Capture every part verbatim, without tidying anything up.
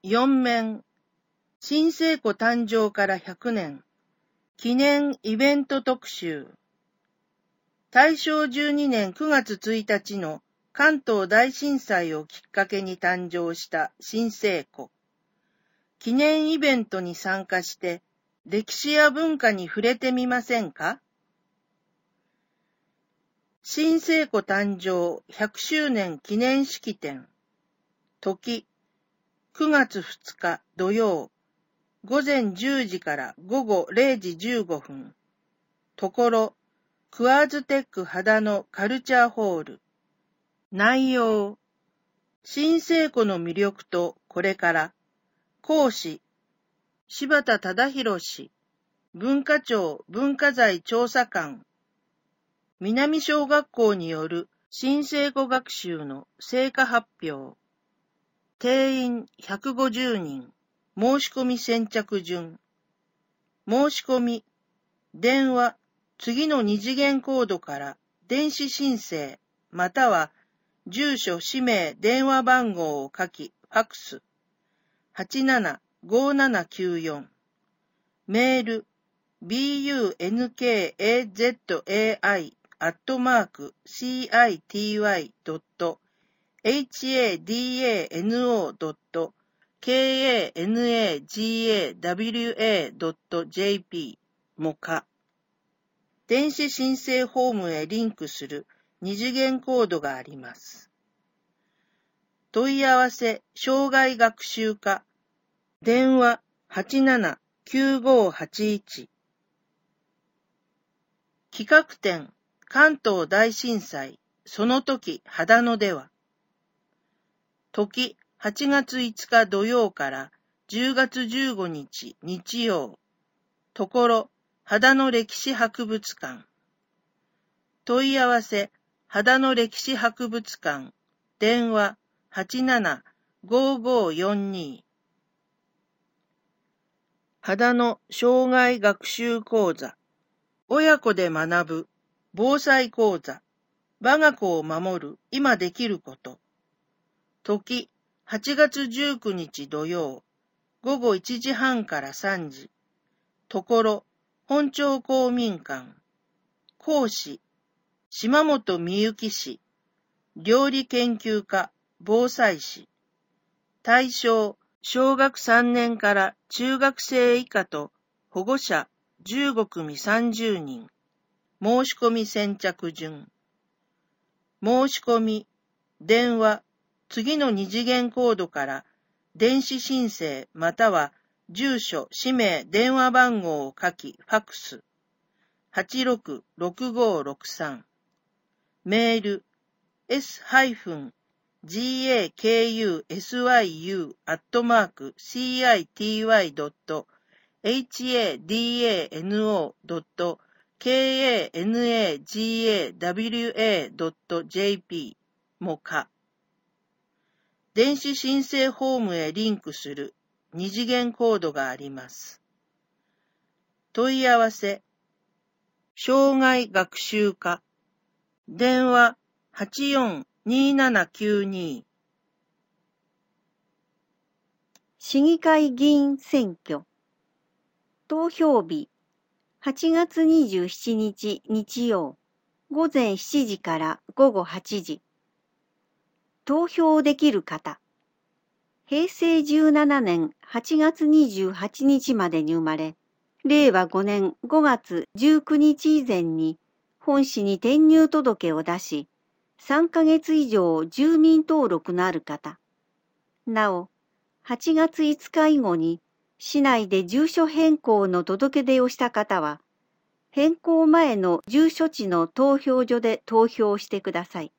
よん面、新聖子誕生からひゃくねん、記念イベント特集。大正じゅうにねんくがつついたちの関東大震災をきっかけに誕生した新聖子。記念イベントに参加して歴史や文化に触れてみませんか？新聖子誕生ひゃくしゅうねん記念式典。時、くがつふつか土曜、ごぜんじゅうじからごごれいじじゅうごふん。ところ、クワーズテック秦野カルチャーホール。内容、新聖子の魅力とこれから。講師、柴田忠宏氏。文化庁文化財調査官。南小学校による新聖子学習の成果発表。定員ひゃくごじゅうにん。申し込み先着順。申し込み、電話、次の二次元コードから電子申請、または住所、氏名、電話番号を書き、ファックス。はちななごななきゅうよん。メール、bunkazai アットマーク city.hadano.kanagawa.jp もか。電子申請フォームへリンクする二次元コードがあります。問い合わせ、障害学習課、電話はちななきゅうごはちいち。企画展、関東大震災、その時、秦野では、時、はちがついつか土曜からじゅうがつじゅうごにち日曜、ところ、秦野歴史博物館。問い合わせ、秦野歴史博物館、電話はちななごごよんに。秦野障害学習講座、親子で学ぶ防災講座、我が子を守る今できること。時、はちがつじゅうくにち土曜、ごごいちじはんからさんじ。ところ、本町公民館。講師、島本美幸氏。料理研究家、防災士。対象、小学さんねんから中学生以下と保護者じゅうごくみさんじゅうにん。申し込み先着順。申し込み、電話、次の二次元コードから電子申請または住所、氏名、電話番号を書き、ファックス。はちろくろくごろくさん。メール、s-gakusiu アットマーク city.hadano.kanagawa.jp もか。電子申請フォームへリンクする二次元コードがあります。問い合わせ、障害学習課、電話はちよんにななきゅうに。 市議会議員選挙。投票日、はちがつにじゅうしちにち日曜、ごぜんしちじからごごはちじ。投票できる方。へいせいじゅうななねんはちがつにじゅうはちにちまでに生まれ、れいわごねんごがつじゅうくにち以前に本市に転入届を出し、さんかげつ以上住民登録のある方。なお、はちがついつか以後に市内で住所変更の届け出をした方は、変更前の住所地の投票所で投票してください。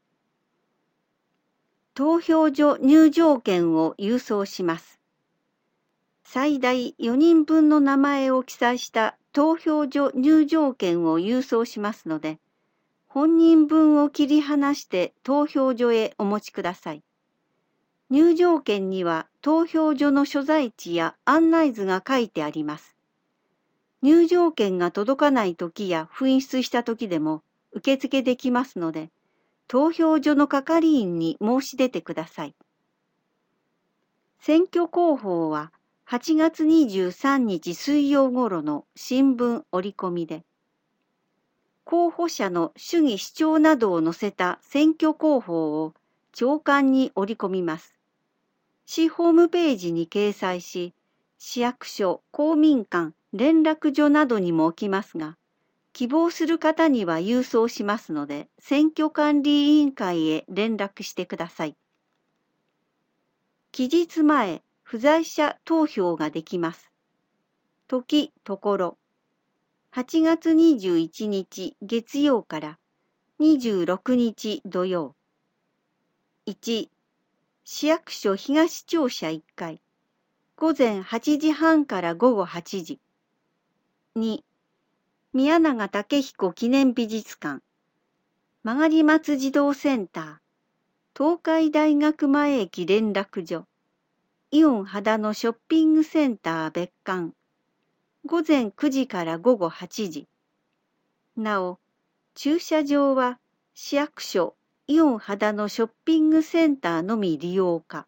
投票所入場券を郵送します。最大よにんぶんの名前を記載した投票所入場券を郵送しますので、本人分を切り離して投票所へお持ちください。入場券には投票所の所在地や案内図が書いてあります。入場券が届かないときや紛失したときでも受付できますので、投票所の係員に申し出てください。 選挙公報ははちがつにじゅうさんにち水曜頃の新聞折り込みで、候補者の主義主張などを載せた選挙公報を朝刊に折り込みます。市ホームページに掲載し、市役所、公民館、連絡所などにも置きますが、希望する方には郵送しますので、選挙管理委員会へ連絡してください。期日前、不在者投票ができます。時、ところ。はちがつにじゅういちにち月曜からにじゅうろくにち土曜。いち、市役所東庁舎いっかい、ごぜんはちじはんからごごはちじ。に、宮永武彦記念美術館、曲松児童センター、東海大学前駅連絡所、イオン秦野ショッピングセンター別館、ごぜんくじからごごはちじ。なお、駐車場は市役所イオン秦野ショッピングセンターのみ利用可。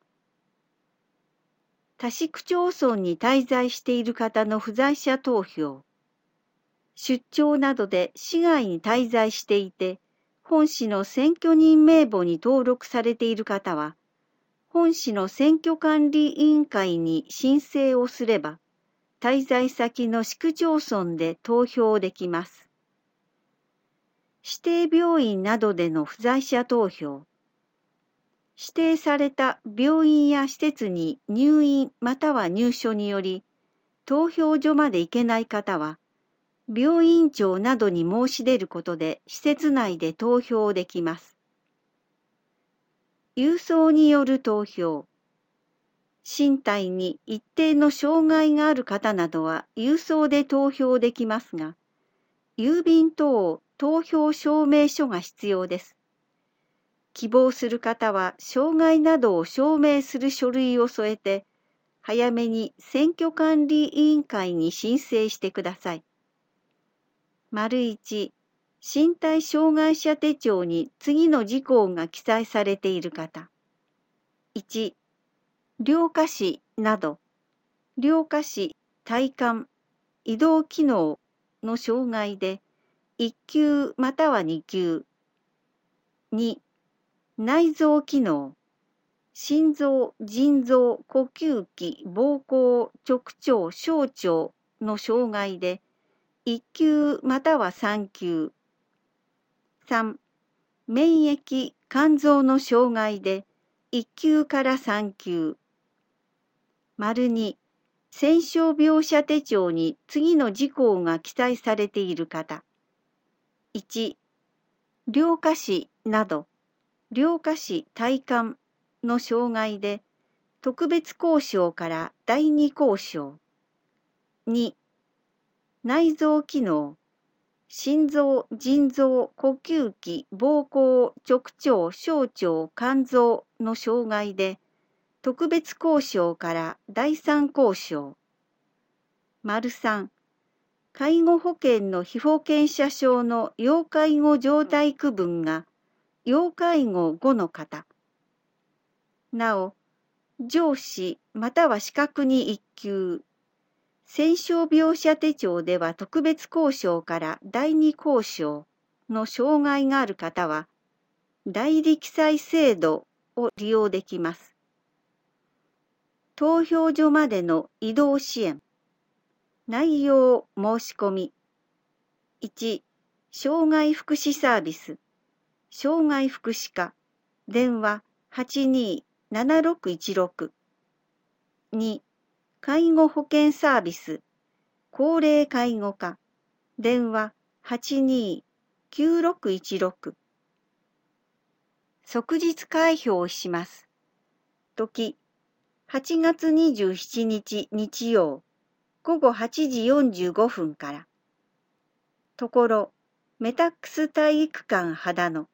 他市区町村に滞在している方の不在者投票。出張などで市外に滞在していて、本市の選挙人名簿に登録されている方は、本市の選挙管理委員会に申請をすれば、滞在先の市区町村で投票できます。指定病院などでの不在者投票。指定された病院や施設に入院または入所により、投票所まで行けない方は、病院長などに申し出ることで施設内で投票できます。郵送による投票。身体に一定の障害がある方などは郵送で投票できますが、郵便等投票証明書が必要です。希望する方は障害などを証明する書類を添えて、早めに選挙管理委員会に申請してください。丸いち、身体障害者手帳に次の事項が記載されている方。いち、両下肢など、両下肢、体幹、移動機能の障害でいっきゅうまたはにきゅう。に、内臓機能、心臓、腎臓、呼吸器、膀胱、直腸、小腸の障害でいっきゅうまたはさんきゅう。さん、免疫、肝臓の障害でいっきゅうからさんきゅう。丸に、戦傷病者手帳に次の事項が記載されている方。いち、両下肢など、両下肢体幹の障害で特別交渉からだいに交渉。に、内臓機能、心臓、腎臓、呼吸器、膀胱、直腸、小腸、肝臓の障害で特別交渉からだいさん交渉。丸さん、介護保険の被保険者証の要介護状態区分が要介護ごの方。なお、上司または資格にいっきゅう。戦傷病者手帳では特別交渉からだいに交渉の障害がある方は、代理記載制度を利用できます。投票所までの移動支援。内容申し込み。いち、障害福祉サービス。障害福祉課。電話はちにーななろくいちろく。に、介護保険サービス。高齢介護課。電話はちにーきゅうろくいちろく。即日開票します。時、はちがつにじゅうしちにち日曜、ごごはちじよんじゅうごふんから。ところ、メタックス体育館秦野。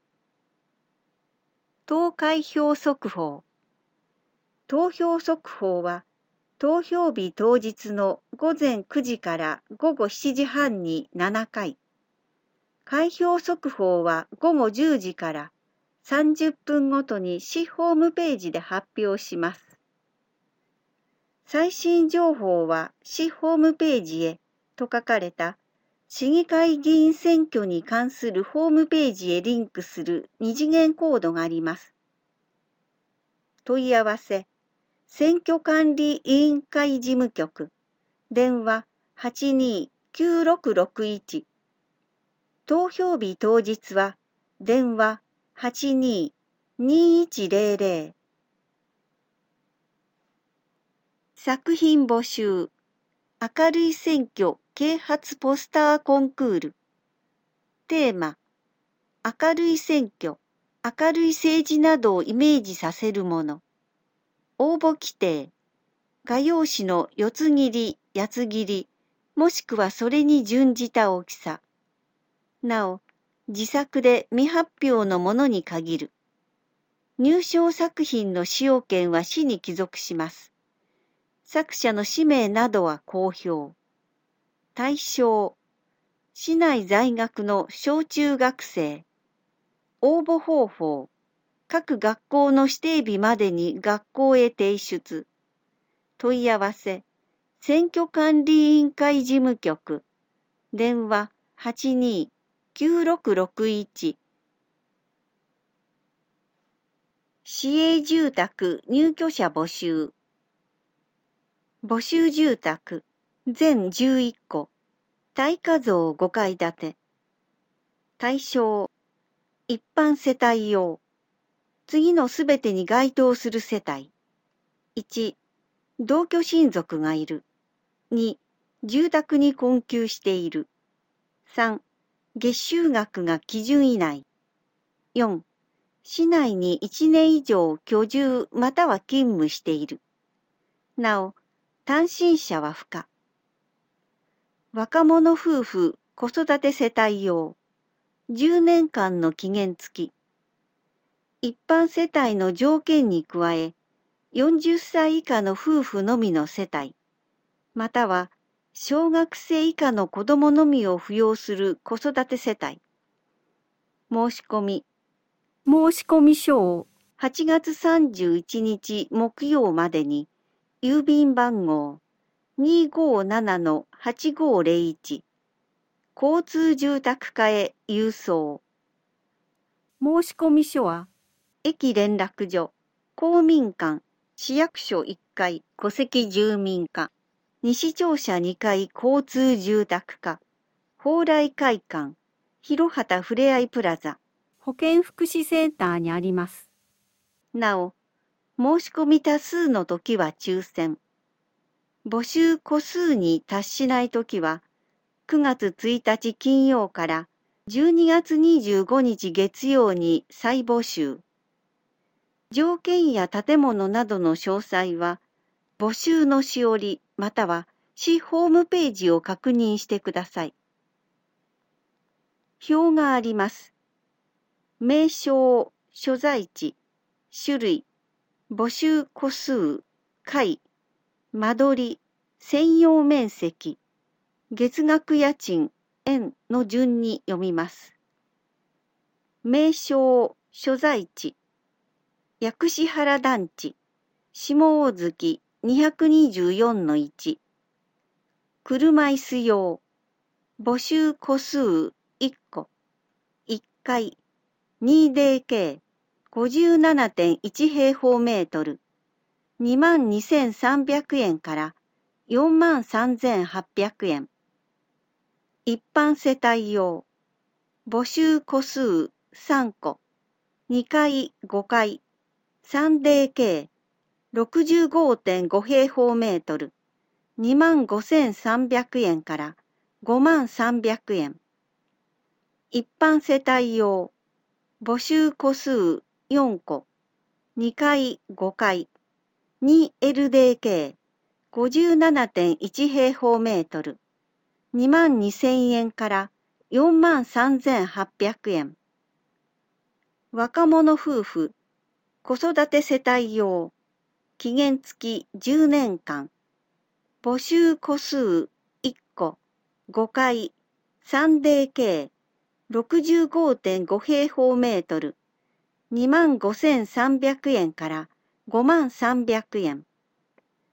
投開票速報。投票速報は、投票日当日のごぜんくじからごごしちじはんにななかい。開票速報はごごじゅうじからさんじゅっぷんごとに市ホームページで発表します。 最新情報は市ホームページへと書かれた市議会議員選挙に関するホームページへリンクする二次元コードがあります。問い合わせ、選挙管理委員会事務局、電話 はちにーきゅうろくろくいち、投票日当日は電話 はちにーにーいちぜろぜろ。作品募集、明るい選挙啓発ポスターコンクール。テーマ、明るい選挙、明るい政治などをイメージさせるもの。応募規定、画用紙の四つ切り、八つ切り、もしくはそれに準じた大きさ。なお、自作で未発表のものに限る。入賞作品の使用権は市に帰属します。作者の氏名などは公表。対象、市内在学の小中学生。応募方法、各学校の指定日までに学校へ提出。問い合わせ、選挙管理委員会事務局、電話 はちにーきゅうろくろくいち。市営住宅入居者募集。募集住宅、全じゅういっこ、耐火造ごかい建て。対象、一般世帯用。次のすべてに該当する世帯。いち、同居親族がいる。に、住宅に困窮している。さん、月収額が基準以内。よん、市内にいちねん以上居住または勤務している。なお、単身者は不可。若者夫婦子育て世帯用。じゅうねんかんの期限付き。一般世帯の条件に加え、よんじゅっさい以下の夫婦のみの世帯、または小学生以下の子供のみを扶養する子育て世帯。申し込み。申し込み書をはちがつさんじゅういちにち木曜までに、郵便番号 にーごーななのはちごーぜろいち、交通住宅課へ郵送。申し込み書は、駅連絡所、公民館、市役所いっかい戸籍住民課、西庁舎にかい交通住宅課、蓬莱会館、広畑ふれあいプラザ、保健福祉センターにあります。なお、申し込み多数のときは抽選。募集個数に達しないときは、くがつついたち金曜からじゅうにがつにじゅうごにち月曜に再募集。条件や建物などの詳細は、募集のしおりまたは市ホームページを確認してください。表があります。名称、所在地、種類、募集個数、回、間取り、専用面積、月額家賃、円の順に読みます。名称、所在地、薬師原団地、下大月にひゃくにじゅうよんのいち、車椅子用、募集個数いっこ、いっかい、にーディーケー、ごじゅうななてんいち平方メートル、にまんにせんさんびゃくえんからよんまんさんぜんはっぴゃくえん。一般世帯用、募集個数さんこ、にかいごかい、さんディーケー、ろくじゅうごてんご平方メートル、にまんごせんさんびゃくえんからごまんさんびゃくえん。一般世帯用、募集個数よんこ、にかいごかい、にエルディーケー、ごじゅうななてんいち平方メートル、にまんにせんえんからよんまんさんぜんはっぴゃくえん。若者夫婦、子育て世帯用、期限付きじゅうねんかん、募集個数いっこ、ごかい、さんディーケー、ろくじゅうごてんご平方メートル、にまんごせんさんびゃくえんからごまんさんびゃくえん。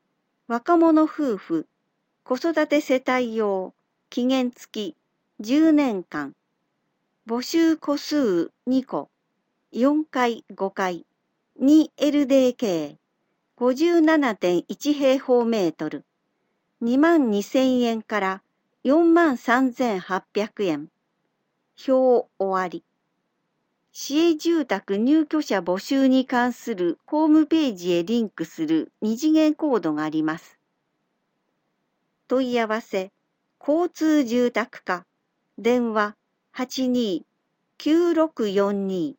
若者夫婦、子育て世帯用、期限付き、じゅうねんかん、募集戸数にこ、よんかいごかい、にエルディーケー、ごじゅうななてんいち平方メートル、にまんにせんえんからよんまんさんぜんはっぴゃくえん。表終わり。市営住宅入居者募集に関するホームページへリンクする二次元コードがあります。問い合わせ、交通住宅課、電話はちにーきゅうろくよんに